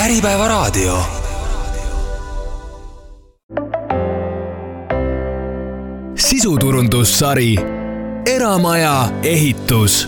Äripäevaraadio. Sisuturundussari Eramaja ehitus.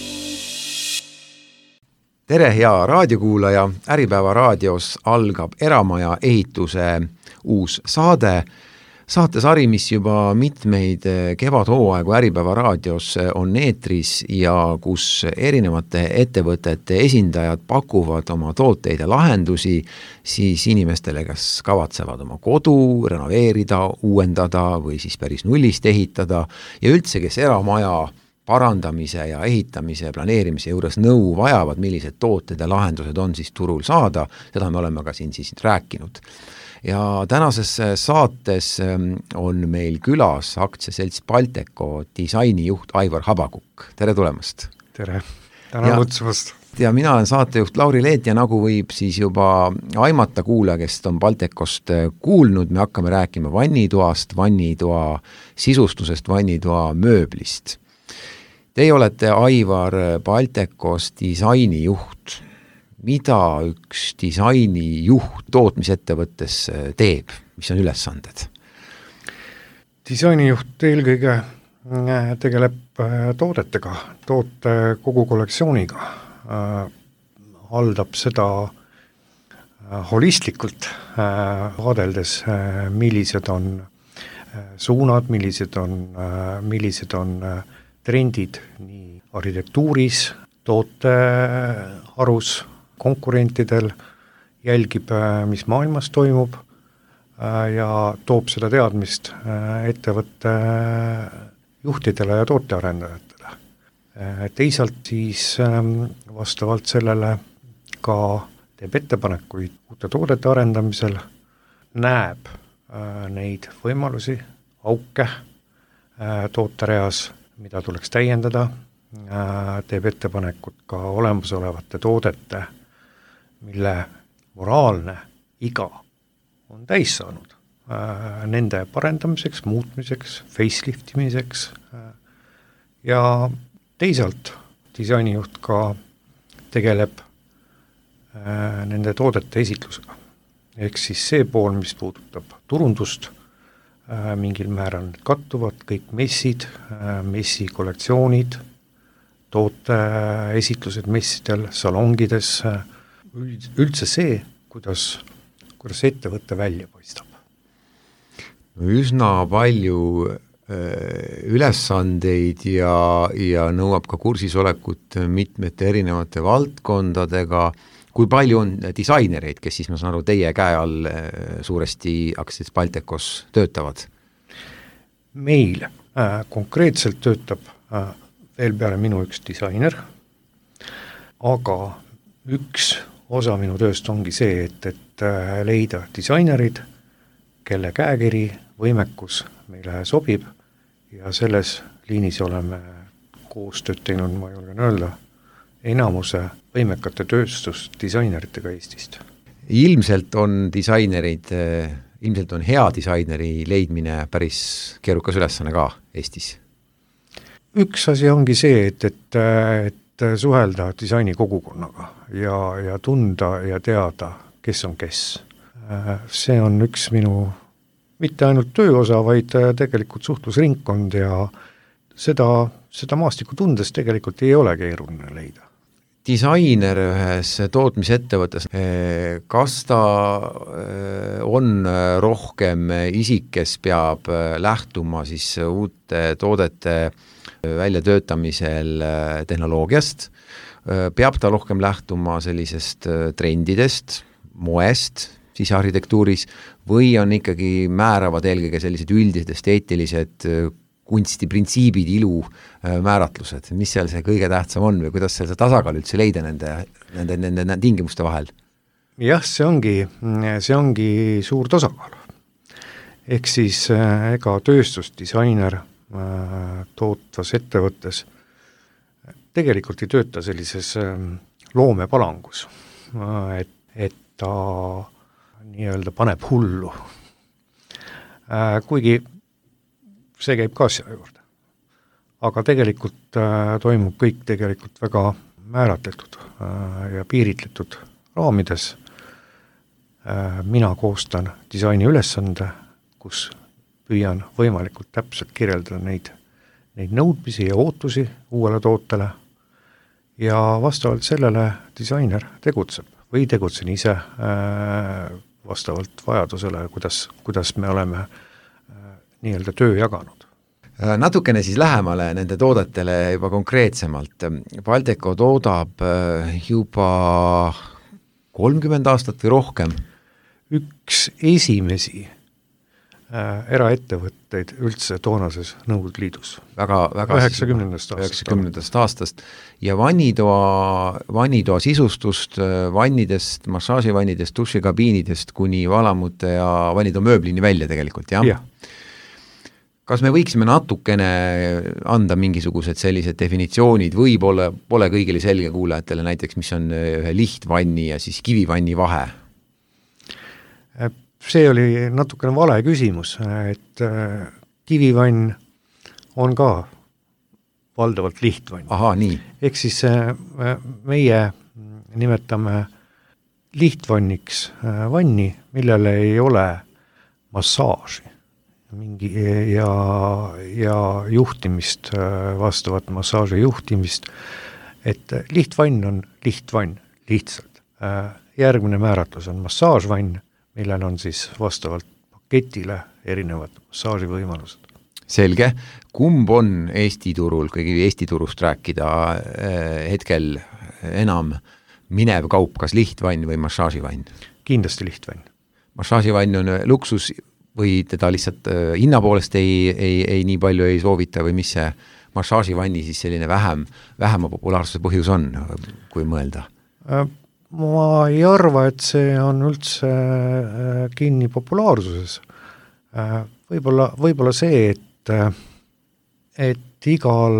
Tere, hea raadiokuulaja! Äripäeva raadios algab Eramaja ehituse uus saade. Saatesari, mis juba mitmeid kevadhooaegu Äripäeva raadios on eetris ja kus erinevate ettevõtete esindajad pakuvad oma tooteid ja lahendusi siis inimestele, kes kavatsevad oma kodu renoveerida, uuendada või siis päris nullist ehitada ja üldse, kes eramaja parandamise ja ehitamise, planeerimise juures nõu vajavad, millised tooted ja lahendused on siis turul saada, seda me oleme ka siin siis rääkinud. Ja tänases saates on meil külas aktsiaselts Balteco disainijuht Aivar Habakuk. Tere tulemast! Tere! Tänan kutsumast! Ja mina olen saatejuht Lauri Leet ja nagu võib siis juba aimata kuulaja, kes on Baltecost kuulnud, me hakkame rääkima vannitoast, vannitoa sisustusest, vannitoa mööblist. Teie olete, Aivar, Baltecos disainijuht. Mida üks disainijuht tootmisettevõttes teeb? Mis on ülesanded? Disainijuht eelkõige tegeleb toodetega, toote kogu kollektsiooniga, haldab seda holistlikult, vaadeldes, millised on suunad, millised on trendid nii arhitektuuris, tooteharus, konkurentidel, jälgib, mis maailmas toimub ja toob seda teadmist ettevõtte juhtidele ja tootearendajatele. Teisalt siis vastavalt sellele ka teeb ettepanekuid uute toodete arendamisel, näeb neid võimalusi, auke tootereas, mida tuleks täiendada, teeb ettepanekut ka olemasolevate toodete, mille moraalne iga on täis saanud, nende parendamiseks, muutmiseks, faceliftimiseks ja teisalt disainijuht ka tegeleb nende toodete esitlusega. Ehk siis see pool, mis puudutab turundust, mingil määral kattuvad kõik messid, messi kollektsioonid, toote esitlused messidel, salongides, üldse see, kuidas ettevõte välja paistab. Üsna palju ülesandeid ja nõuab ka kursisolekut mitmete erinevate valdkondadega. Kui palju on disainereid, kes siis, ma saan aru, teie käe all suuresti aktsiaselts Baltecos töötavad? Meil konkreetselt töötab veel peale minu üks disainer, aga üks osa minu tööst ongi see, et leida disainerid, kelle käekiri, võimekus meile sobib ja selles liinis oleme koostööd teinud, ma julgen öelda, enamuse võimekate tööstusdisaineritega Eestist. Ilmselt on hea disaineri leidmine päris keerukas ülesanne ka Eestis. Üks asi ongi see, et suhelda disaini kogukonnaga ja tunda ja teada, kes on kes. See on üks minu mitte ainult tööosa, vaid tegelikult suhtlusringkond ja seda maastiku tundes tegelikult ei ole keeruline leida. Disainer ühes tootmisettevõttes, kas ta on rohkem isik, kes peab lähtuma siis uute toodete väljatöötamisel tehnoloogiast, peab ta rohkem lähtuma sellisest trendidest, moest sisearhitektuuris või on ikkagi määravad eelkõige sellised üldised esteetilised kunstiprintsiibid, ilu määratlused, mis seal see kõige tähtsam on või kuidas see tasakaal üldse leida nende tingimuste vahel? Jah, see ongi suur tasakaal. Ehk siis ega tööstusdisainer tootvas ettevõttes tegelikult ei tööta sellises loomepalangus, et ta nii-öelda paneb hullu. Kuigi see käib ka asja juurde. Aga tegelikult toimub kõik tegelikult väga määratletud ja piiritletud raamides mina koostan disaini ülesande, kus püüan võimalikult täpselt kirjeldada neid nõudmisi ja ootusi uuele tootele ja vastavalt sellele disainer tegutseb või tegutsen ise vastavalt vajadusele, kuidas me oleme nii-öelda töö jaganud. Natukene siis lähemale nende toodetele juba konkreetsemalt. Valdeco toodab juba 30 aastat või rohkem. Üks esimesi eraettevõtteid üldse toonases Nõukogude Liidus. Väga 90. aastast. Ja vannitoa sisustust vannidest, massaaživannidest, dušikabiinidest kuni valamute ja vannitoa mööblini välja tegelikult, jah? Jah. Kas me võiksime natukene anda mingisugused sellised definitsioonid või pole kõigile selge kuulajatele näiteks, mis on ühe lihtvanni ja siis kivivanni vahe? See oli natukene vale küsimus, et kivivann on ka valdavalt lihtvann. Aha, nii. Ehk siis meie nimetame lihtvanniks vanni, millele ei ole massaaži ja juhtimist, vastavat massaaži juhtimist, et lihtvann on lihtvann, lihtsalt. Järgmine määratlus on massaažvann, millel on siis vastavalt paketile erinevad massaaživõimalused. Selge. Kumb on Eesti turul, kõigi Eesti turust rääkida hetkel enam minev kaup, kas lihtvann või massaaživann? Kindlasti lihtvann. Massaaživann on luksus või teda lihtsalt hinnapoolest ei nii palju ei soovita või mis see massaaživanni siis selline vähema populaarsuse põhjus on, kui mõelda? Ma ei arva, et see on üldse kinni populaarsuses. Võib-olla see, et igal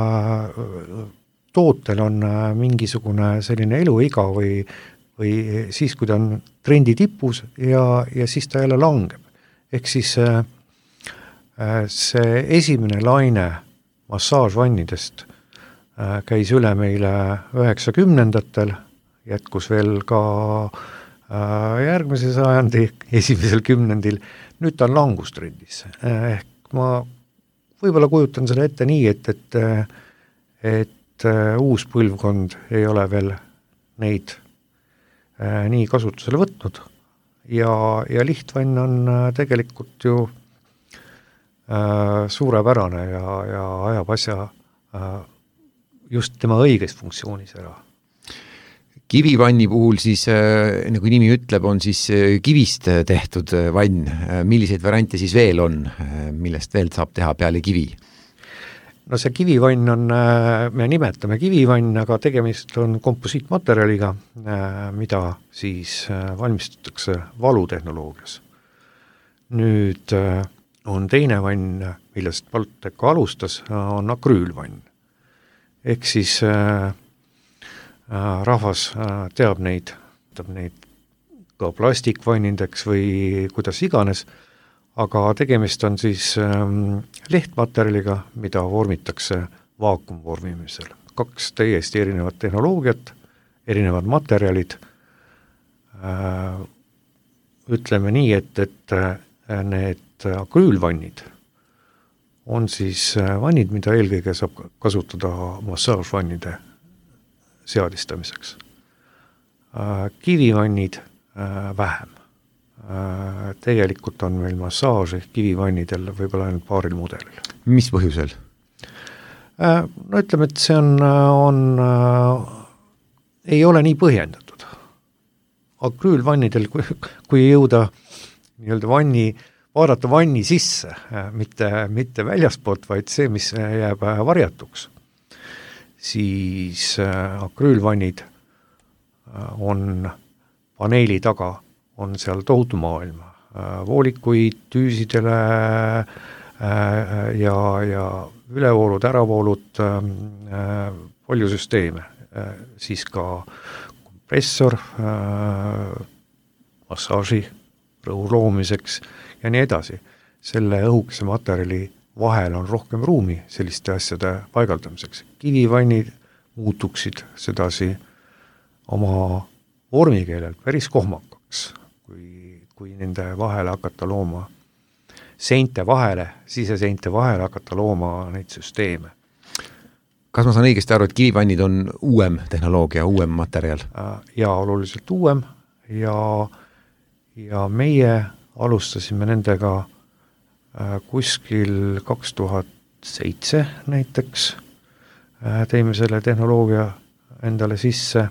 tootel on mingisugune selline eluiga või siis, kui ta on trendi tipus ja siis ta jälle langeb. Ehk siis see esimene laine massaažvannidest käis üle meile 90-ndatel, jätkus veel ka järgmise sajandi esimesel kümnendil, nüüd ta on langustrendis. Ehk ma võib-olla kujutan selle ette nii, et uus põlvkond ei ole veel neid nii kasutusele võtnud ja lihtvann on tegelikult ju suurepärane ja ajab asja just tema õiges funktsioonis ära. Kivivanni puhul siis, nagu nimi ütleb, on siis kivist tehtud vann. Milliseid variante siis veel on, millest veel saab teha peale kivi? No see kivivann on, me nimetame kivivann, aga tegemist on komposiitmaterjaliga, mida siis valmistatakse valutehnoloogias. Nüüd on teine vann, millest Valdeco alustas, on akrüülvann. Ehk siis rahvas teab neid ka plastikvannindeks või kuidas iganes, aga tegemist on siis lehtmaterjaliga, mida vormitakse vaakumvormimisel. 2 täiesti erinevat tehnoloogiat, erinevad materjalid. Ütleme nii, et need akrüülvannid on siis vannid, mida eelkõige saab kasutada massaažvannide seadistamiseks. Kivivannid vähem. Tegelikult on meil massaaž kivivannidel võib-olla ainult paaril mudelil. Mis põhjusel? No ütleme, et see ei ole nii põhjendatud. Akrüülvannidel, kui jõuda nii-öelda vaadata vanni sisse, mitte väljaspoolt, vaid see, mis jääb varjatuks, siis akrüülvannid on paneeli taga, on seal tohutu maailm, voolikuid, tüüsidele ja ülevoolud, äravoolud, palju süsteeme, siis ka kompressor, massaaži, rõhu loomiseks ja nii edasi. Selle õhukese materjali vahel on rohkem ruumi selliste asjade paigaldamiseks. Kivivannid muutuksid sedasi oma vormikeelel päris kohmakaks. kui nende vahele hakata looma, siseseinte vahele hakata looma neid süsteeme. Kas ma saan õigesti aru, et kivivannid on uuem tehnoloogia, uuem materjal? Ja oluliselt uuem ja meie alustasime nendega kuskil 2007 näiteks, teime selle tehnoloogia endale sisse,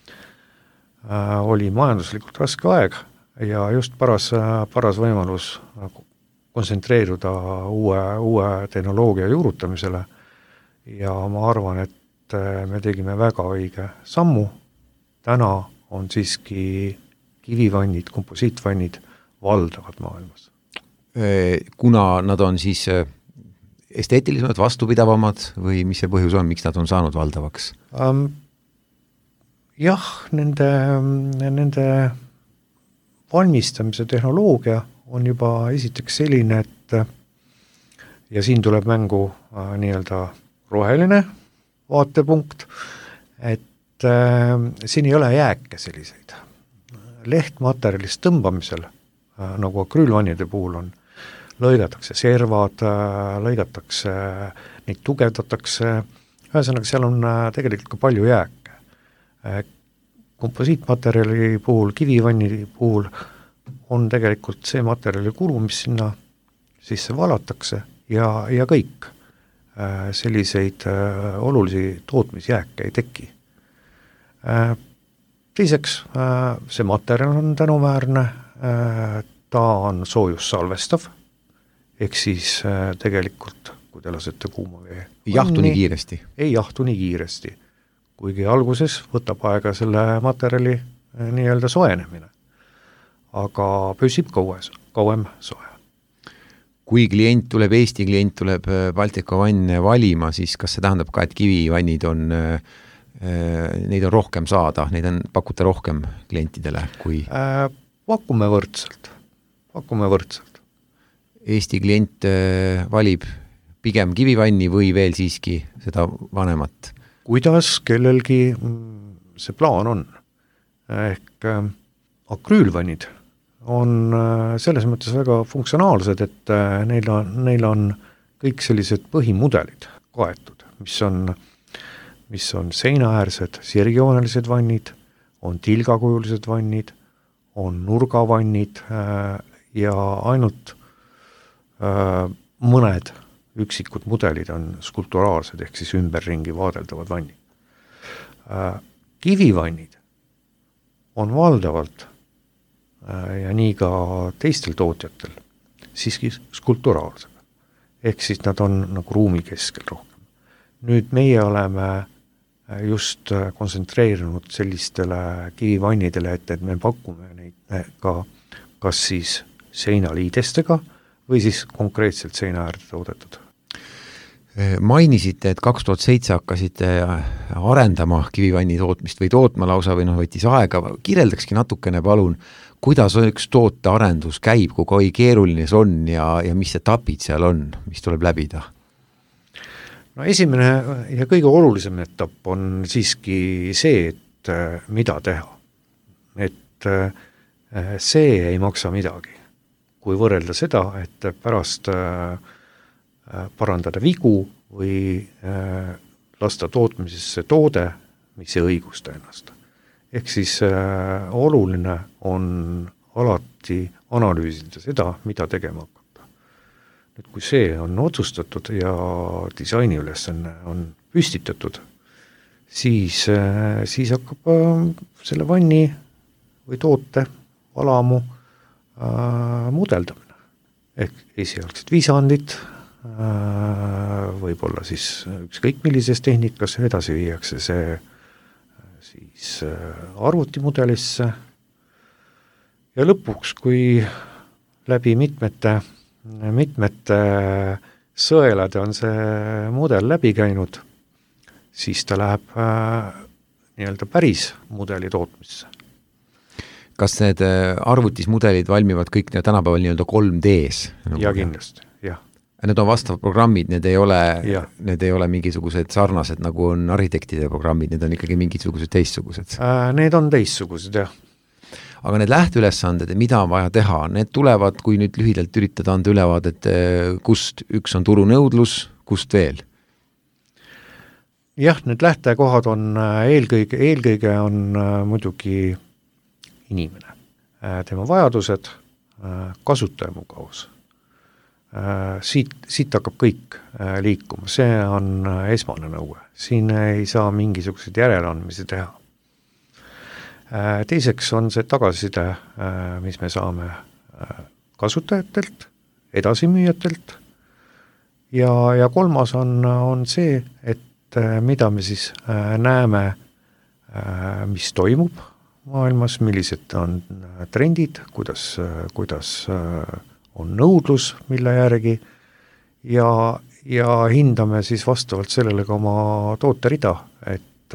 oli majanduslikult raske aeg ja just paras võimalus kontsentreeruda uue tehnoloogia juurutamisele ja ma arvan, et me tegime väga õige sammu. Täna on siiski kivivannid, komposiitvannid valdavad maailmas. Kuna nad on siis esteetilisemad, vastupidavamad või mis see põhjus on, miks nad on saanud valdavaks? Jah, nende valmistamise tehnoloogia on juba esiteks selline, et ja siin tuleb mängu nii-öelda roheline vaatepunkt, et siin ei ole jääke selliseid. Lehtmaterjalist tõmbamisel, nagu akrüülvannide puhul on, lõigatakse servad, lõigatakse, neid tugevdatakse, ühesõnaga seal on tegelikult ka palju jääke. Komposiitmaterjali puhul, kivivanni puhul on tegelikult see materjali kulu, mis sinna sisse valatakse ja kõik selliseid olulisi tootmisjääke ei teki. Teiseks, see materjal on tänuväärne, ta on soojussalvestav, ehk siis tegelikult, kui te lasete kuuma vee. Jahtu nii kiiresti? Ei jahtu nii kiiresti, kuigi alguses võtab aega selle materjali nii-öelda soenemine, aga püsib kauem soe. Kui Eesti klient tuleb Baltika vanne valima, siis kas see tähendab ka, et kivivannid on, neid on rohkem saada, neid on pakuta rohkem klientidele kui? Pakume võrdselt. Eesti klient valib pigem kivivanni või veel siiski seda vanemat? Kuidas kellelgi see plaan on? Ehk akrüülvannid on selles mõttes väga funktsionaalsed, et neil on kõik sellised põhimudelid kaetud, mis on seinaäärsed, sirgjoonelised vannid, on tilgakujulised vannid, on nurgavannid ja ainult mõned üksikud mudelid on skulpturaalsed, ehk siis ümberringi vaadeldavad vannid. Kivivannid on valdavalt ja nii ka teistel tootjatel siiski skulpturaalsed. Ehk siis nad on nagu ruumi keskel rohkem. Nüüd meie oleme just kontsentreerinud sellistele kivivannidele, et me pakume neid ka kas siis seinaliidestega või siis konkreetselt seina äärde toodetud. Mainisite, et 2007 hakkasite arendama kivivanni tootmist või tootma lausa või võttis aega. Kirjeldakski natukene palun, kuidas üks toote arendus käib, kui keeruline see on ja mis etapid seal on, mis tuleb läbida? No esimene ja kõige olulisem etapp on siiski see, et mida teha. Et see ei maksa midagi, kui võrrelda seda, et pärast parandada vigu või lasta tootmisesse toode, mis ei õigusta ennast. Ehk siis oluline on alati analüüsida seda, mida tegema hakata. Nüüd, kui see on otsustatud ja disaini ülesanne on püstitatud, siis hakkab selle vanni või toote valamu mudeldamine. Ehk esialgsed visandid, võib-olla siis ükskõik millises tehnikas, edasi viiakse see siis arvutimudelisse ja lõpuks, kui läbi mitmete sõelade on see mudel läbi käinud, siis ta läheb nii-öelda päris mudeli tootmisse. Kas need arvutismudelid valmivad kõik tänapäeval nii-öelda 3D-s? Ja kindlasti, jah. Need on vastavad programmid, need ei ole mingisugused sarnased, nagu on arhitektide programmid, need on ikkagi mingisugused teistsugused? Need on teistsugused, jah. aga need lähteülesanded, mida on vaja teha, need tulevad, kui nüüd lühidalt üritada anda ülevaadet, kust üks on turunõudlus, kust veel? Jah, need lähtekohad on eelkõige on muidugi inimene, tema vajadused, kasutajamugavus. Siit hakkab kõik liikuma, see on esmane nõue, siin ei saa mingisuguseid järeleandmisi teha. Teiseks on see tagasiside, mis me saame kasutajatelt, edasimüüjatelt ja kolmas on see, et mida me siis näeme, mis toimub maailmas, millised on trendid, kuidas on nõudlus, mille järgi ja hindame siis vastavalt sellele ka oma tooterida, et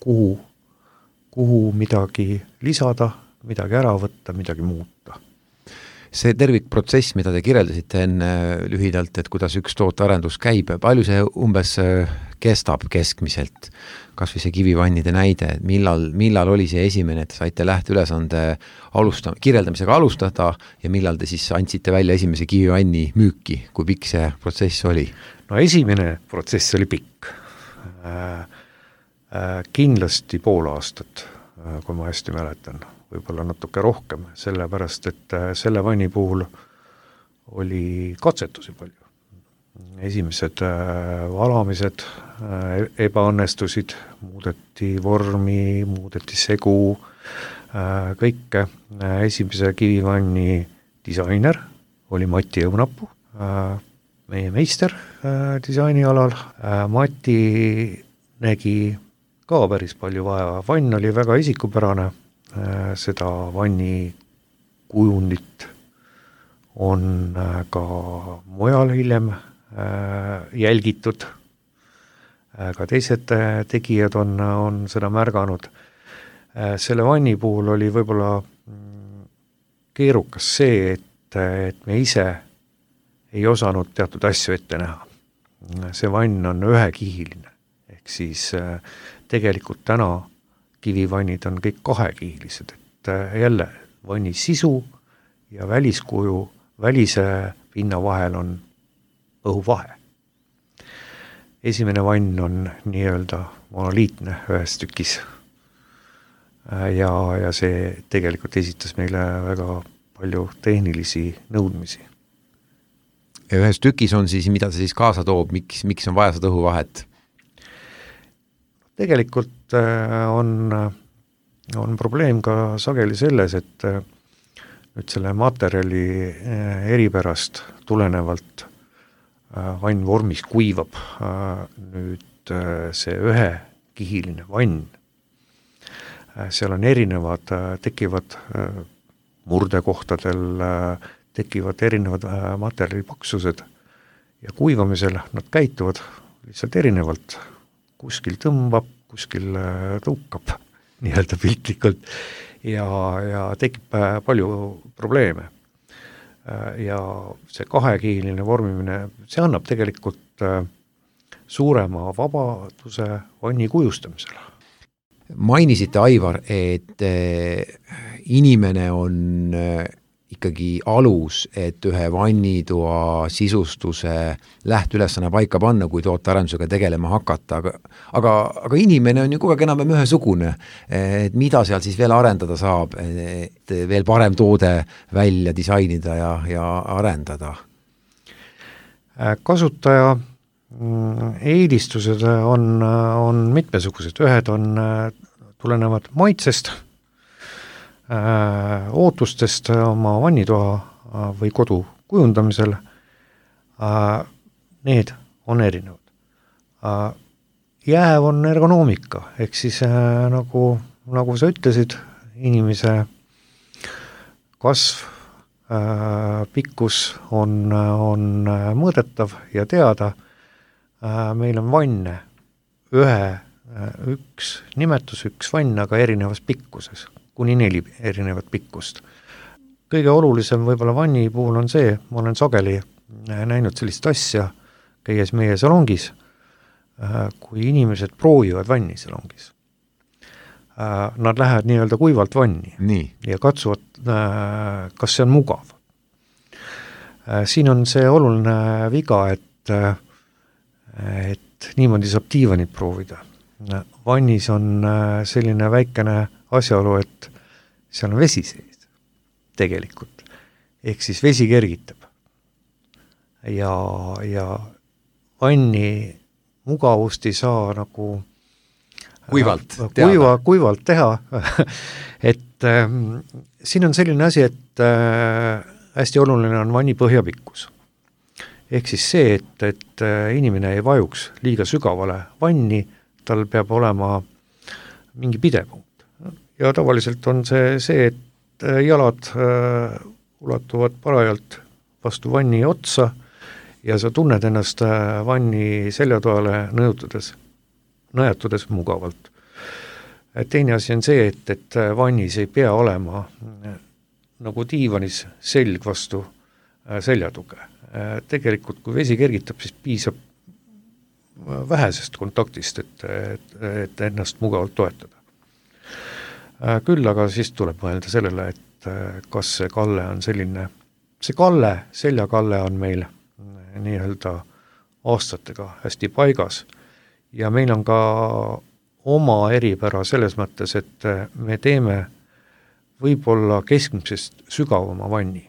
kuhu midagi lisada, midagi ära võtta, midagi muuta. See tervikprotsess, mida te kirjeldasite enne lühidalt, et kuidas üks tootearendus käib, palju see umbes kestab keskmiselt, kas või see kivivannide näide, millal oli see esimene, et saite lähteülesande kirjeldamisega alustada ja millal te siis andsite välja esimese kivivanni müüki, kui pikk see protsess oli? No esimene protsess oli pikk. Kindlasti pool aastat, kui ma hästi mäletan, võib-olla natuke rohkem, sellepärast, et selle vanni puhul oli katsetusi palju. Esimesed valamised ebaõnnestusid, muudeti vormi, muudeti segu, kõike. Esimese kivivanni disainer oli Mati Õunapuu, meie meister disaini alal. Mati nägi ka päris palju vaja, vann oli väga isikupärane, seda vanni kujundit on ka mujal hiljem jälgitud, ka teised tegijad on seda märganud. Selle vanni puhul oli võib-olla keerukas see, et me ise ei osanud teatud asju ette näha. See vann on ühekihiline, ehk siis tegelikult täna kivivannid on kõik kahekihilised, et jälle vanni sisu ja väliskuju, välise pinna vahel on õhuvahe. Esimene vann on nii-öelda monoliitne ühes tükis ja see tegelikult esitas meile väga palju tehnilisi nõudmisi. Ja ühes tükis on siis, mida see siis kaasa toob, miks on vaja seda õhuvahet? Tegelikult on probleem ka sageli selles, et nüüd selle materjali eripärast tulenevalt vann vormis kuivab. Nüüd see ühekihiline vann, seal on erinevad, tekivad murdekohtadel, tekivad erinevad materjali paksused ja kuivamisel nad käituvad lihtsalt erinevalt. Kuskil tõmbab, kuskil tõukab, nii-öelda piltlikult, ja tekib palju probleeme. Ja see kahekihiline vormimine, see annab tegelikult suurema vabaduse vanni kujustamisele. Mainisite, Aivar, et inimene on ikkagi alus, et ühe vannitoa sisustuse lähteülesanne paika panna, kui tootearendusega tegelema hakata, aga inimene on ju kogu aeg enam ühesugune, et mida seal siis veel arendada saab, et veel parem toode välja disainida ja arendada? Kasutaja eelistused on mitmesugused, ühed tulenevad maitsest, ootustest oma vannitoa või kodu kujundamisel, need on erinevad. Jääv on ergonoomika, ehk siis nagu sa ütlesid, inimese kasv, pikkus on mõõdetav ja teada. Meil on vanne, üks nimetus, üks vann, aga erinevas pikkuses, kuni 4 erinevat pikkust. Kõige olulisem võib-olla vanni puhul on see, ma olen sageli näinud sellist asja, käies meie salongis, kui inimesed proovivad vanni salongis. nad lähevad nii-öelda kuivalt vanni ja katsuvad, kas see on mugav. Siin on see oluline viga, et niimoodi saab diivanit proovida. Vannis on selline väikene asjaolu, et seal on vesi sees tegelikult. Ehk siis vesi kergitab. Ja vanni mugavust ei saa nagu kuivalt teha. Et siin on selline asi, et hästi oluline on vanni põhjapikkus. Ehk siis see, et inimene ei vajuks liiga sügavale vanni, tal peab olema mingi pidepunkt. Ja tavaliselt on see, et jalad ulatuvad parajalt vastu vanni otsa ja sa tunned ennast vanni seljatoale nõjatudes mugavalt. Teine asi on see, et vannis ei pea olema nagu diivanis selg vastu seljatuge. Tegelikult, kui vesi kergitab, siis piisab vähesest kontaktist, et ennast mugavalt toetada. Küll aga siis tuleb mõelda sellele, et kas see kalle on selline, seljakalle on meil nii-öelda aastatega hästi paigas ja meil on ka oma eripära selles mõttes, et me teeme võib-olla keskmisest sügavama vanni.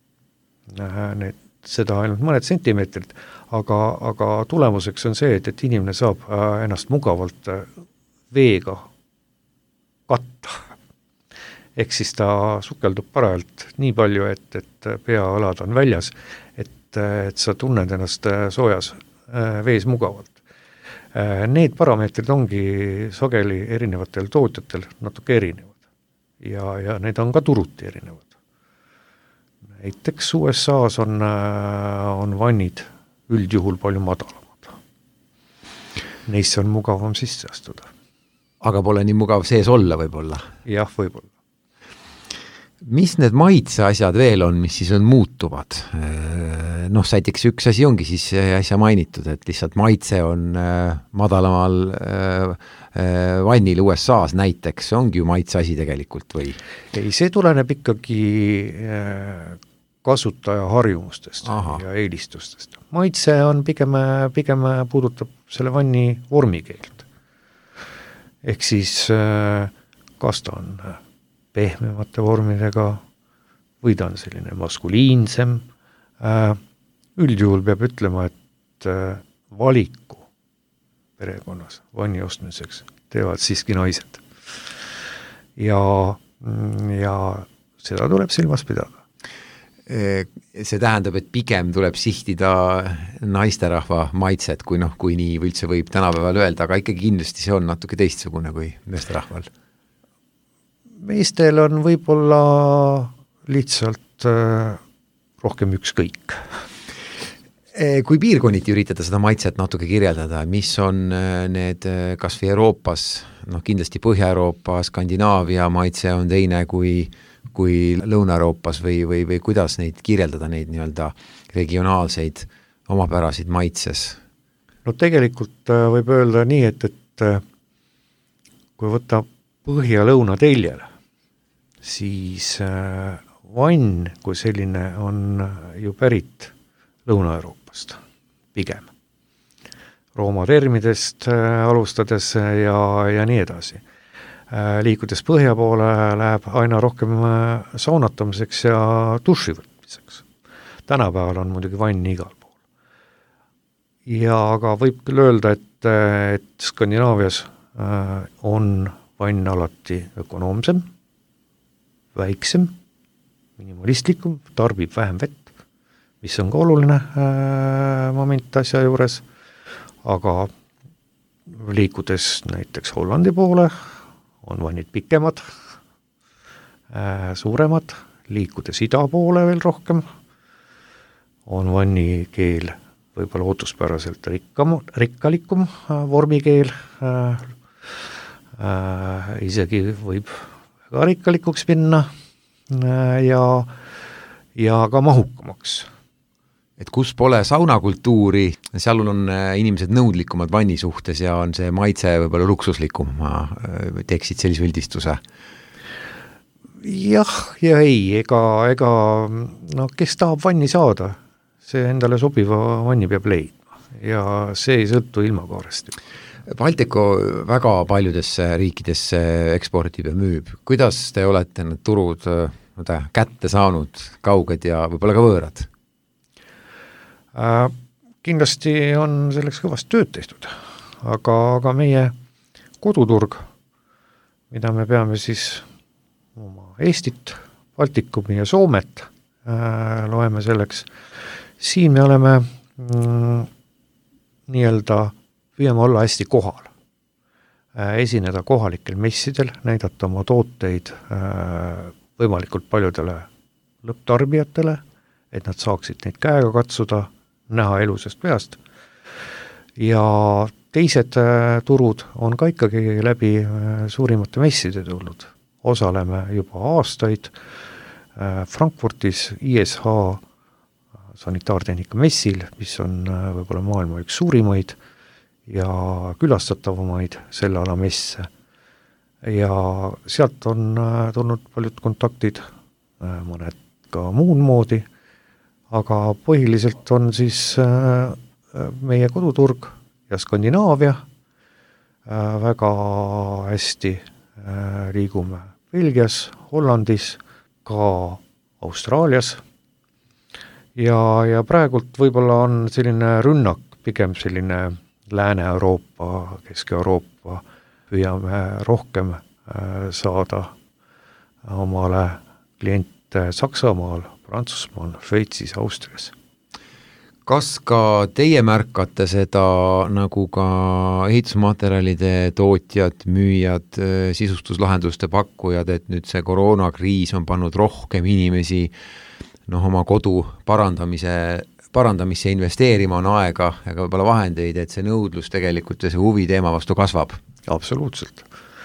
Seda ainult mõned sentimeetrid, aga tulemuseks on see, et inimene saab ennast mugavalt veega katta. Ehk siis ta sukeldub parajalt nii palju, et peaalad on väljas, et sa tunned ennast soojas vees mugavalt. Need parameetrid ongi sageli erinevatel tootjatel natuke erinevad ja need on ka turuti erinevad. Näiteks USA's on vannid üldjuhul palju madalamad. Neisse on mugavam sisse astuda. Aga pole nii mugav sees olla võib-olla? Jah, võib-olla. Mis need maitse asjad veel on, mis siis on muutuvad? Näiteks üks asi ongi siis äsja mainitud, et lihtsalt maitse on madalamal vannil USA's näiteks, see ongi ju maitse asi tegelikult või? Ei, see tuleneb ikkagi kasutaja harjumustest ja eelistustest. Maitse on pigem puudutab selle vanni vormikeelt. Ehk siis kas ta on pehmemate vormidega või ta on selline maskuliinsem. Üldjuhul peab ütlema, et valiku perekonnas vanni ostmiseks teevad siiski naised. Ja seda tuleb silmas pidada. See tähendab, et pigem tuleb sihtida naisterahva maitset, kui nii üldse võib tänapäeval öelda, aga ikkagi kindlasti see on natuke teistsugune kui meesterahval. Meestel on võib-olla lihtsalt rohkem ükskõik. Kui piirkonniti üritada seda maitset natuke kirjeldada, mis on need kas või Euroopas, kindlasti Põhja-Euroopa, Skandinaavia maitse on teine kui Lõuna-Euroopas või kuidas neid kirjeldada, neid nii-öelda regionaalseid omapärasid maitses? No tegelikult võib öelda nii, et kui võtta Põhja-Lõuna teljel, siis vann kui selline on ju pärit Lõuna-Euroopast pigem. Rooma termidest alustades ja nii edasi. Liikudes põhja poole läheb aina rohkem saunatamiseks ja duši võtmiseks. Tänapäeval on muidugi vann igal pool. Ja aga võib küll öelda, et Skandinaavias on vann alati ökonoomsem, väiksem, minimalistlikum, tarbib vähem vett, mis on ka oluline moment asja juures, aga liikudes näiteks Hollandi poole on vannid pikemad, suuremad, liikudes ida poole veel rohkem, on vanni keel võib-olla ootuspäraselt rikkalikum vormikeel, isegi võib väga rikkalikuks minna ja ka mahukamaks. et kus pole saunakultuuri, seal on inimesed nõudlikumad vanni suhtes ja on see maitse võib-olla luksuslikum, ma teeksid sellise üldistuse. Jah ja ei, ega no kes tahab vanni saada, see endale sobiva vanni peab leidma ja see ei sõltu ilmakaarest. Baltico väga paljudesse riikidesse eksportib ja müüb. Kuidas te olete need turud kätte saanud, kauged ja võib-olla ka võõrad? Kindlasti on selleks kõvast tööd tehtud, aga meie koduturg, mida me peame siis oma Eestit, Baltikumi ja Soomet loeme selleks, siin me oleme nii-öelda püüame olla hästi kohal, esineda kohalikel messidel, näidata oma tooteid võimalikult paljudele lõpptarbijatele, et nad saaksid neid käega katsuda, näha elusast peast. Ja teised turud on ka ikkagi läbi suurimate messide tulnud. Osaleme juba aastaid Frankfurtis ISH sanitaartehnika messil, mis on võib-olla maailma üks suurimaid ja külastatavamaid selle ala messe. Ja sealt on tulnud paljud kontaktid, mõned ka muun moodi, aga põhiliselt on siis meie koduturg ja Skandinaavia väga hästi liigume Belgias, Hollandis, ka Austraalias ja praegult võib-olla on selline rünnak, pigem selline Lääne-Euroopa, Kesk-Euroopa, püüame rohkem saada omale kliente Saksamaal, Prantsusmaal, Šveitsis, Austrias. Kas ka teie märkate seda nagu ka ehitusmaterjalide tootjad, müüjad, sisustuslahenduste pakkujad, et nüüd see koroonakriis on pannud rohkem inimesi oma kodu parandamisse investeerima on aega ja ka võib-olla vahendeid, et see nõudlus tegelikult ja see huvi teema vastu kasvab? Absoluutselt.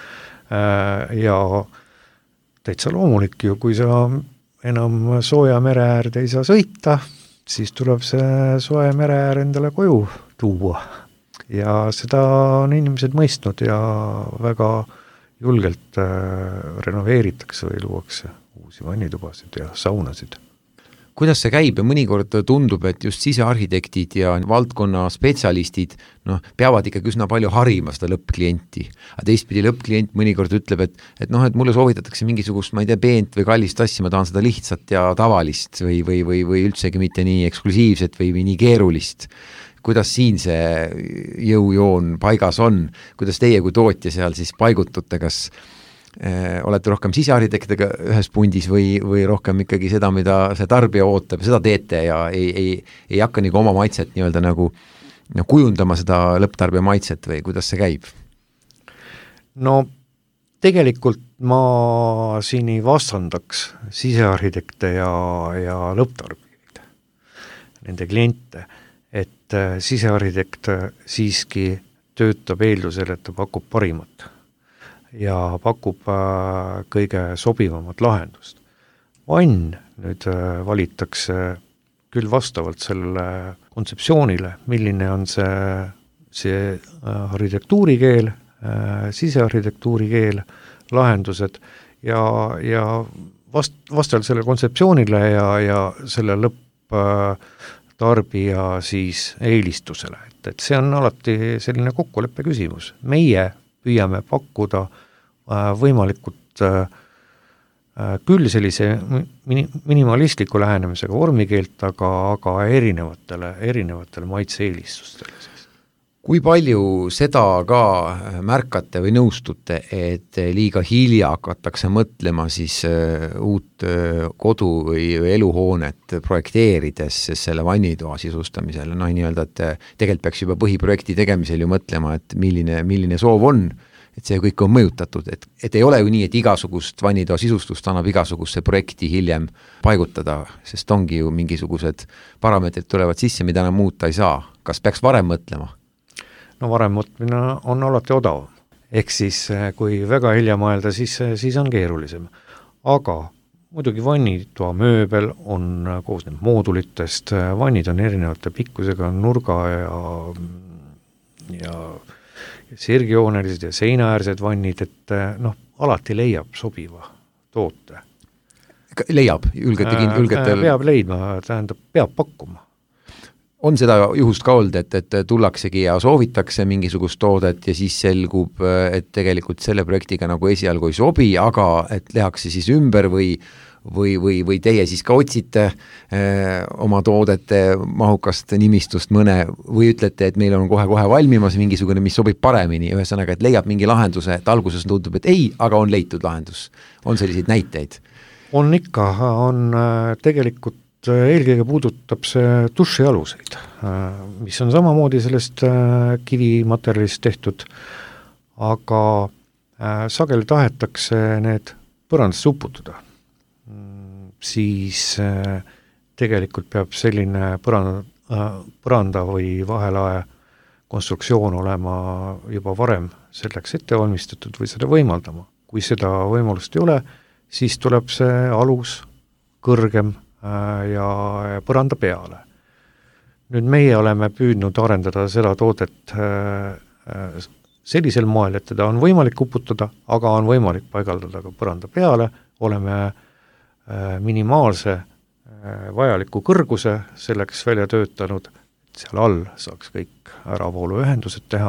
Ja täitsa loomulik ju, kui sa enam sooja mere äärde ei saa sõita, siis tuleb see soe mere äär endale koju tuua. Ja seda on inimesed mõistnud ja väga julgelt renoveeritakse või luuakse uusi vannitubasid ja saunasid. Kuidas see käib ja mõnikord tundub, et just sisearhitektid ja valdkonna spetsialistid peavad ikkagi üsna palju harima seda lõppklienti. Aga teistpidi lõppklient mõnikord ütleb, et mulle soovitatakse mingisugust, ma ei tea, peent või kallist asja, ma tahan seda lihtsat ja tavalist või üldsegi mitte nii eksklusiivset või nii keerulist. Kuidas siin see jõujoon paigas on? Kuidas teie kui tootja seal siis paigutute, kas olete rohkem sisearhitektidega ühes pundis või rohkem ikkagi seda, mida see tarbija ootab, seda teete ja ei hakka nagu oma maitset nii-öelda nagu kujundama seda lõpptarbija maitset või kuidas see käib? No tegelikult ma siin ei vastandaks sisearhitekte ja lõpptarbijaid, nende kliente, et sisearhitekt siiski töötab eeldusel, et ta pakub parimat ja pakub kõige sobivamat lahendust. Vann nüüd valitakse küll vastavalt sellele kontseptsioonile, milline on see arhitektuurikeel, sisearhitektuurikeel, lahendused ja vastavalt sellele kontseptsioonile ja selle lõpptarbija siis eelistusele. Et see on alati selline kokkuleppe küsimus. Meie püüame pakkuda võimalikult küll sellise minimalistliku lähenemisega vormikeelt, aga erinevatele maitse-eelistustele. Kui palju seda ka märkate või nõustute, et liiga hilja hakatakse mõtlema siis uut kodu või eluhoonet projekteerides selle vannitoa sisustamisele, nii-öelda, et tegelikult peaks juba põhiprojekti tegemisel ju mõtlema, et milline soov on, et see kõik on mõjutatud, et ei ole ju nii, et igasugust vannitoa sisustust annab igasuguse projekti hiljem paigutada, sest ongi ju mingisugused parameetrid tulevad sisse, mida enam muuta ei saa. Kas peaks varem mõtlema? No varem mõtlemine on alati odavam. Ehk siis, kui väga hilja mõelda, siis on keerulisem. Aga muidugi vannitoa mööbel on koosnev moodulitest, vannid on erinevate pikkusega, nurga ja sirgjoonelised ja seinaäärsed vannid, et alati leiab sobiva toote. Leiab, julgete peab leidma, tähendab, peab pakkuma. On seda juhust ka olnud, et tullaksegi ja soovitakse mingisugust toodet ja siis selgub, et tegelikult selle projektiga nagu esialgu ei sobi, aga et lehakse siis ümber või teie siis ka otsite oma toodete mahukast nimistust mõne või ütlete, et meil on kohe-kohe valmimas mingisugune, mis sobib paremini, ühesõnaga, et leiab mingi lahenduse, et alguses tundub, et ei, aga on leitud lahendus. On selliseid näiteid? On ikka, on tegelikult eelkõige puudutab see dušialuseid, mis on samamoodi sellest kivimaterjalist tehtud, aga sageli tahetakse need põrandasse uputada. Siis tegelikult peab selline põranda või vahelae konstruktsioon olema juba varem selleks ette valmistatud või seda võimaldama. Kui seda võimalust ei ole, siis tuleb see alus kõrgem ja põranda peale. Nüüd meie oleme püüdnud arendada seda toodet sellisel moel, et teda on võimalik uputada, aga on võimalik paigaldada ka põranda peale, oleme minimaalse vajaliku kõrguse selleks välja töötanud, et seal all saaks kõik äravooluühendused teha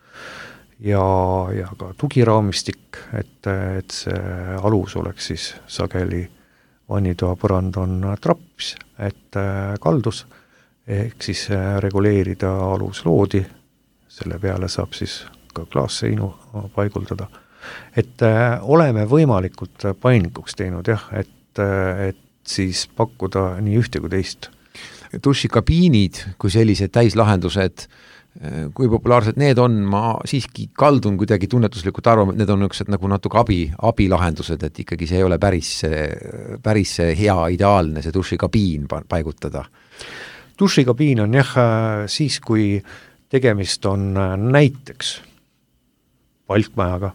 ja ka tugiraamistik, et see alus oleks siis sageli vannitoa põrand on traps, et kaldus, ehk siis reguleerida alusloodi, selle peale saab siis ka klaasseinu paiguldada. Et oleme võimalikult paindlikuks teinud, jah, et siis pakkuda nii ühte kui teist. Dušikabiinid, kui sellised täislahendused, kui populaarsed need on, ma siiski kaldun kuidagi tunnetuslikult arvama, et need on niisugused nagu natuke abilahendused, et ikkagi see ei ole päris hea, ideaalne see dušikabiin paigutada. Dušikabiin on jah, siis kui tegemist on näiteks palkmajaga,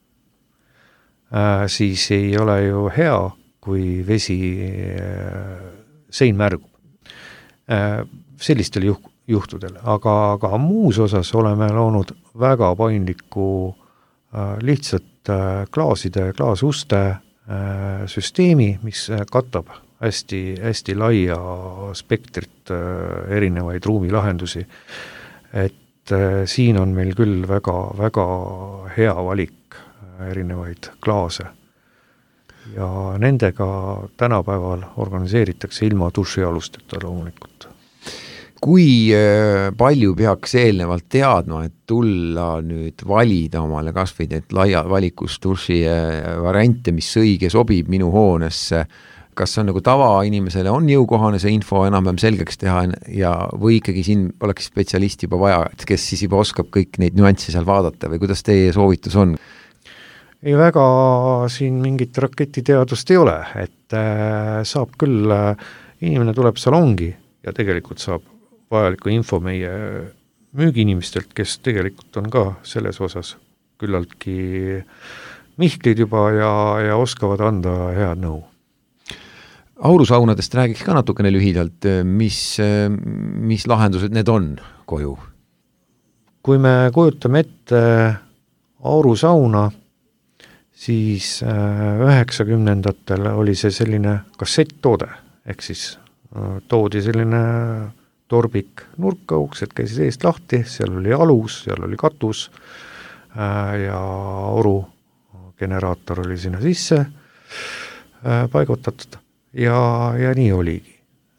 siis ei ole ju hea, kui vesi sein märgub. Sellistel juhtudel, aga muus osas oleme loonud väga paindliku lihtsalt klaasuste süsteemi, mis katab hästi laia spektrit erinevaid ruumilahendusi. Et siin on meil küll väga hea valik erinevaid klaase. Ja nendega tänapäeval organiseeritakse ilma dušialusteta loomulikult. Kui palju peaks eelnevalt teadma, et tulla nüüd valida omale kas või need laia valikus duši variante, mis õige sobib minu hoonesse, kas see on nagu tavainimesele on jõukohane see info enam-vähem selgeks teha ja või ikkagi siin oleks spetsialist juba vaja, kes siis juba oskab kõik neid nüansse seal vaadata või kuidas teie soovitus on? Ei väga siin mingit raketiteadust ei ole, et saab küll, inimene tuleb salongi ja tegelikult saab vajaliku info meie müügiinimestelt, kes tegelikult on ka selles osas küllaltki mihklid juba ja oskavad anda head nõu. Aurusaunadest räägiks ka natukene lühidalt, mis lahendused need on koju? Kui me kujutame ette aurusauna, siis 90-ndatel oli see selline kassetttoode, ehk siis toodi selline torbik nurka, uksed käisid eest lahti, seal oli alus, seal oli katus ja auru generaator oli sinna sisse paigutatud ja nii oligi.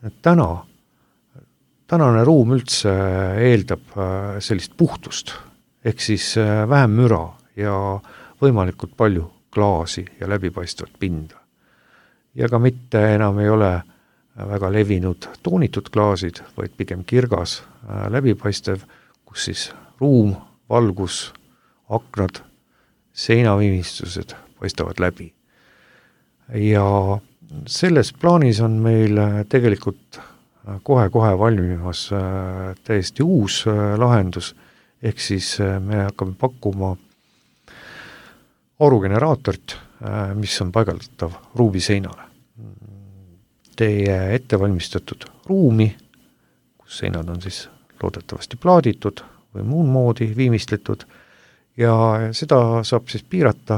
Tänane ruum üldse eeldab sellist puhtust, ehk siis vähem müra ja võimalikult palju klaasi ja läbipaistvat pinda. Ja ka mitte enam ei ole väga levinud toonitud klaasid, vaid pigem kirgas, läbipaistev, kus siis ruum, valgus, aknad, seinavimistused paistavad läbi. Ja selles plaanis on meil tegelikult kohe valmimas täiesti uus lahendus, ehk siis me hakkame pakkuma aurugeneraatorit, mis on paigaldatav ruumiseinale. teie ettevalmistatud ruumi, kus seinad on siis loodetavasti plaaditud või muun moodi viimistletud ja seda saab siis piirata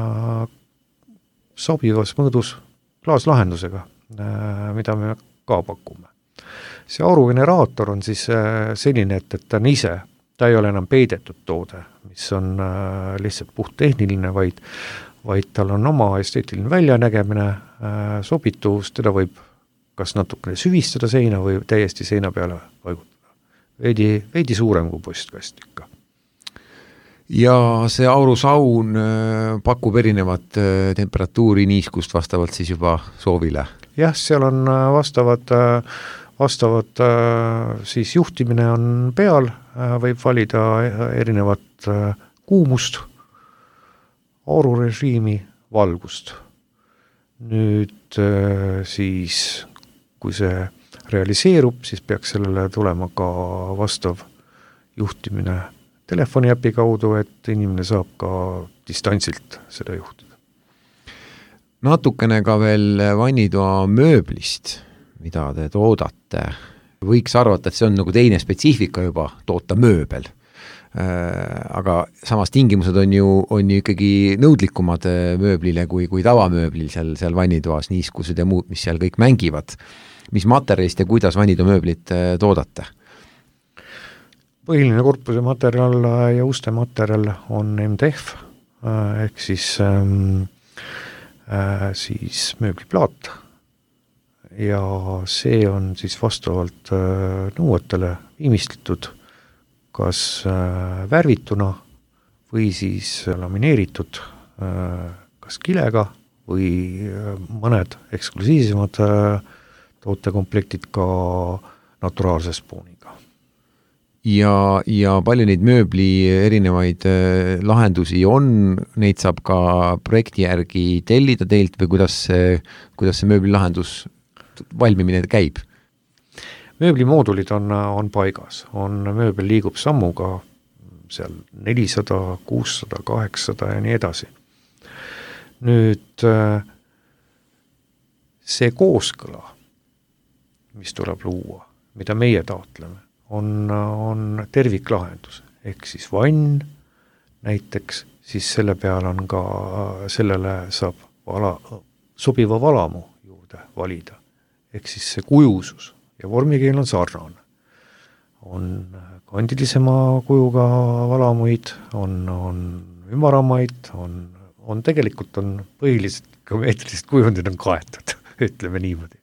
sobivas mõõdus klaaslahendusega, mida me ka pakume. See aurugeneraator on siis selline, et ta on ise, ta ei ole enam peidetud toode, mis on lihtsalt puhttehniline, vaid tal on oma esteetiline väljanägemine, sobituvus, teda võib kas natukene süvistada seina või täiesti seina peale paigutada. Veidi suurem kui postkast ikka. Ja see aurusaun pakub erinevat temperatuuri niiskust vastavalt siis juba soovile? Jah, seal on vastavad siis juhtimine on peal, võib valida erinevat kuumust, aururežiimi, valgust. Nüüd siis, kui see realiseerub, siis peaks sellele tulema ka vastav juhtimine telefoniäpi kaudu, et inimene saab ka distantsilt seda juhtida. Natukene ka veel vannitoa mööblist, mida te toodate. Võiks arvata, et see on nagu teine spetsiifika juba toota mööbel. Aga samas tingimused on ju ikkagi nõudlikumad mööblile kui tavamööblil seal vannitoas, niiskused ja muud, mis seal kõik mängivad. Mis materjalist ja kuidas vannitoa mööblit toodate? Põhiline korpuse materjal ja uste materjal on MDF, ehk siis mööbliplaat ja see on siis vastavalt nõuetele viimistletud kas värvituna või siis lamineeritud kas kilega või mõned eksklusiivsemad tootekomplektid ka naturaalse spooniga. Ja palju neid mööbli erinevaid lahendusi on, neid saab ka projekti järgi tellida teilt või kuidas see mööbli lahendus valmimine käib? Mööblimoodulid on paigas, mööbel liigub sammuga seal 400, 600, 800 ja nii edasi. Nüüd see kooskõla, mis tuleb luua, mida meie taotleme, on terviklahendus, ehk siis vann näiteks, siis selle peal on ka, sellele saab sobiva valamu juurde valida, ehk siis see kujusus ja vormikeel on sarnane. On kandilisema kujuga valamuid, on ümaramaid, on tegelikult on põhiliselt geomeetrilised kujundid on kaetud, ütleme niimoodi.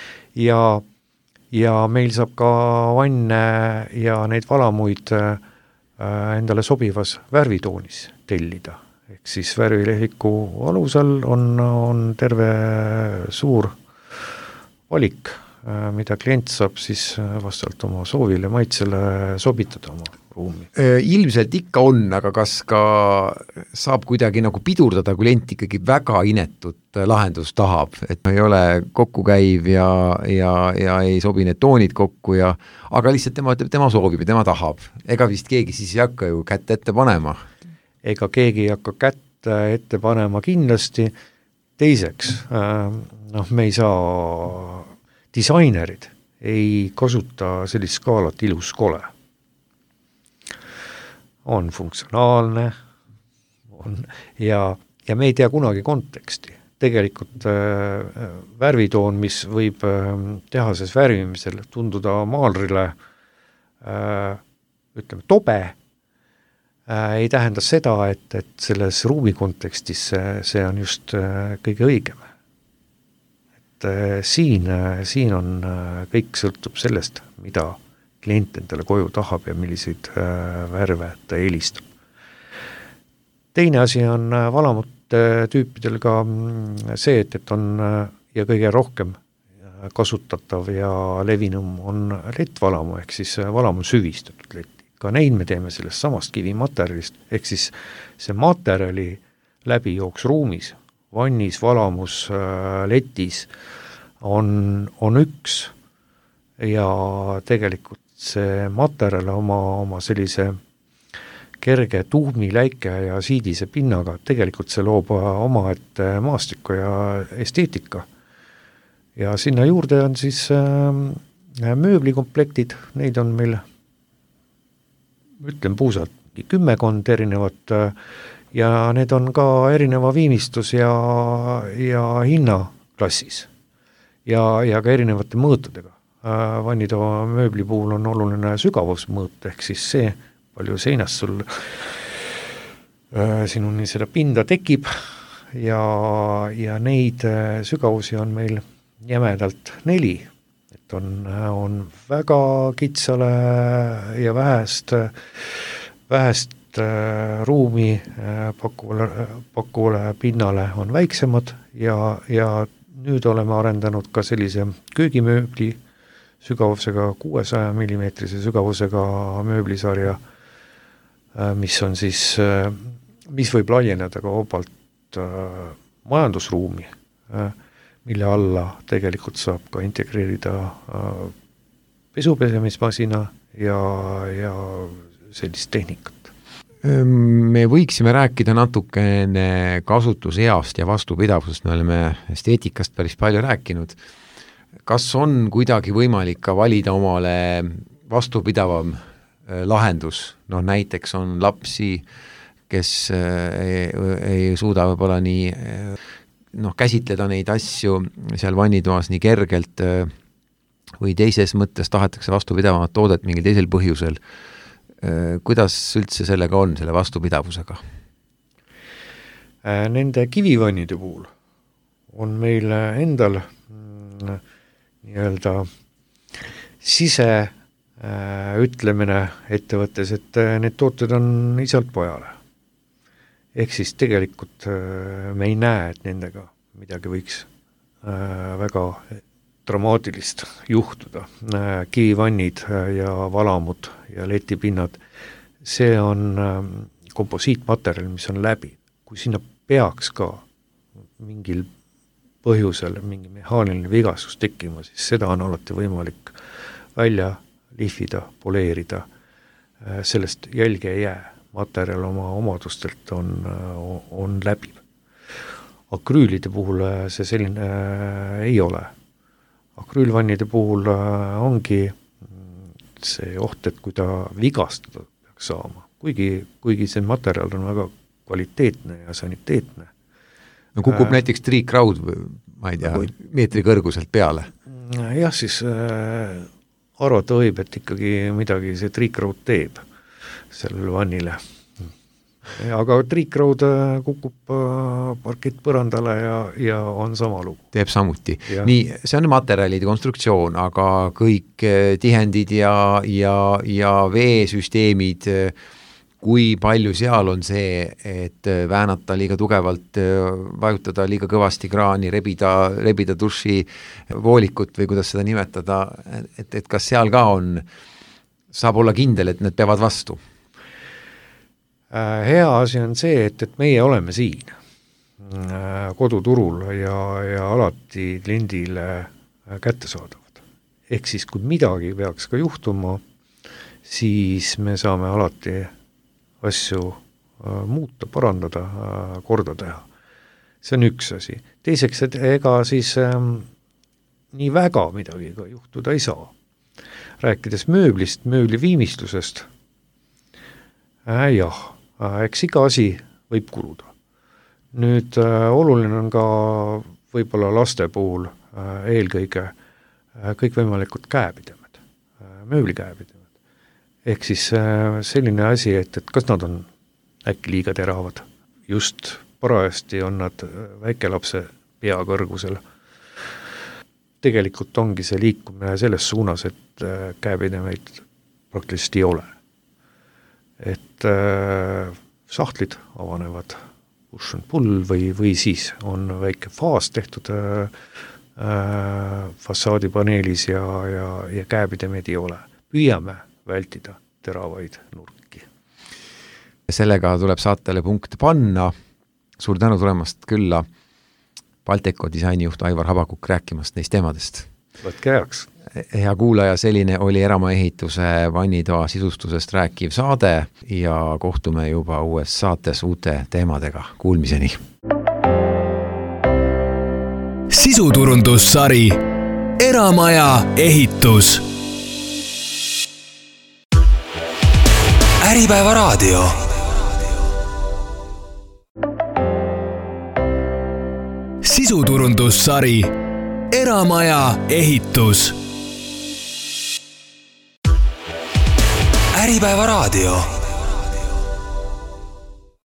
Ja meil saab ka vanne ja neid valamuid endale sobivas värvitoonis tellida. Ehk siis värvilehviku alusel on terve suur valik, mida klient saab siis vastavalt oma soovile maitsele sobitada oma ruumi. Ilmselt ikka on, aga kas ka saab kuidagi nagu pidurdada, kui klient ikkagi väga inetut lahendust tahab, et ei ole kokkukäiv ja ei sobi need toonid kokku aga lihtsalt tema soovib ja tema tahab. Ega vist keegi siis ei hakka ju kätt ette panema? Ega keegi ei hakka kätt ette panema kindlasti. Teiseks, me ei saa disainerid ei kasuta sellist skaalat ilus kole. On funktsionaalne ja me ei tea kunagi konteksti. Tegelikult värvitoon, mis võib tehases värvimisel tunduda maalrile ütleme tobe, ei tähenda seda, et selles ruumi kontekstis see on just kõige õigem. Siin on kõik sõltub sellest, mida klient endale koju tahab ja milliseid värve ta eelistab. Teine asi on valamute tüüpidel ka see, et on ja kõige rohkem kasutatav ja levinum on LED-valamu, ehk siis valamu süvistatud LED. Ka neid me teeme sellest samast kivimaterjalist, ehk siis see materjali läbijooks ruumis, vannis, valamus, letis on üks ja tegelikult see materjal oma sellise kerge tuumi, läike ja siidise pinnaga, tegelikult see loob omaette maastiku ja esteetika ja sinna juurde on siis mööblikomplektid, neid on meil, ütlen puusalt, 10 erinevat ja need on ka erineva viimistus ja hinnaklassis ja ka erinevate mõõtudega. Vannitoa mööbli puhul on oluline sügavusmõõt, ehk siis see, palju seinast sul sinuni seda pinda tekib ja neid sügavusi on meil jämedalt 4, et on väga kitsale ja vähest ruumi pakkuvale pinnale on väiksemad ja nüüd oleme arendanud ka sellise köögimööbli sügavusega 600 mm sügavusega mööblisarja, mis on siis, mis võib laieneda ka vabalt majandusruumi, mille alla tegelikult saab ka integreerida pesupesemismasina ja sellist tehnikat. Me võiksime rääkida natukene kasutuseast ja vastupidavusest, me oleme esteetikast päris palju rääkinud. Kas on kuidagi võimalik ka valida omale vastupidavam lahendus? No näiteks on lapsi, kes ei suuda võib-olla nii käsitleda neid asju seal vannitoas nii kergelt või teises mõttes tahetakse vastupidavamat toodet mingil teisel põhjusel. Kuidas üldse sellega on, selle vastupidavusega? Nende kivivannide puhul on meil endal nii-öelda ütlemine ettevõttes, et need tooted on isalt pojale. Ehk siis tegelikult me ei näe, et nendega midagi võiks väga dramaatilist juhtuda. Kivivannid ja valamud ja letipinnad, see on komposiitmaterjal, mis on läbi. Kui sinna peaks ka mingil põhjusel mingi mehaaniline vigastus tekkima, siis seda on alati võimalik välja lihvida, poleerida. Sellest jälge ei jää. Materjal oma omadustelt on läbiv. Akrüülide puhul see selline ei ole. Akrüülvannide puhul ongi see oht, et kui ta vigastada peaks saama, kuigi see materjal on väga kvaliteetne ja saniteetne. No kukub näiteks triikraud, ma ei tea, meetri kõrguselt peale. Jah, siis arvata võib, et ikkagi midagi see triikraud teeb sellele vannile. Aga triikraud kukub parkettpõrandale ja on sama lugu. Teeb samuti. Ja. Nii, see on materjalide konstruktsioon, aga kõik tihendid ja veesüsteemid, kui palju seal on see, et väänata liiga tugevalt, vajutada liiga kõvasti kraani, rebida duši voolikut või kuidas seda nimetada, et kas seal ka saab olla kindel, et need peavad vastu? Hea asi on see, et meie oleme siin koduturul ja alati kliendile kättesaadavad. Ehk siis, kui midagi peaks ka juhtuma, siis me saame alati asju muuta, parandada, korda teha. See on üks asi. Teiseks, et ega siis nii väga midagi ka juhtuda ei saa. Rääkides mööblist, mööbli viimistlusest, jah, eks iga asi võib kuluda. Nüüd oluline on ka võib-olla laste puhul eelkõige kõikvõimalikud käepidemed, mööblikäepidemed. Ehk siis selline asi, et kas nad on äkki liiga teravad, just parajasti on nad väikelapse pea kõrgusel. Tegelikult ongi see liikumine selles suunas, et käepidemeid praktiliselt ei ole. Et sahtlid avanevad, push and pull või siis on väike faas tehtud fassaadipaneelis ja käepidemeid ei ole. Püüame vältida teravaid nurki. Sellega tuleb saatele punkt panna. Suur tänu tulemast külla Balteco disainijuht Aivar Habakuk rääkimast neist teemadest. Võtke heaks. Hea kuulaja, selline oli Eramajaehituse vannitoa sisustusest rääkiv saade ja kohtume juba uues saates uute teemadega. Kuulmiseni! sisuturundussari Eramaja ehitus. Äripäeva raadio. Sisuturundussari Eramaja ehitus. Äripäeva raadio.